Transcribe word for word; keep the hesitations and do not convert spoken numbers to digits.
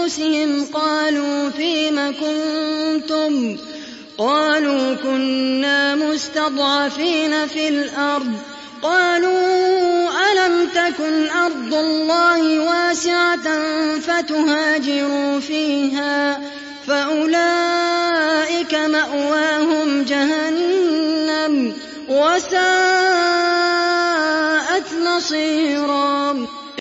أنفسهم قالوا فيم كنتم قالوا كنا مستضعفين في الأرض قالوا ألم تكن أرض الله واسعة فتهاجروا فيها فأولئك مأواهم جهنم وساءت مصيرا.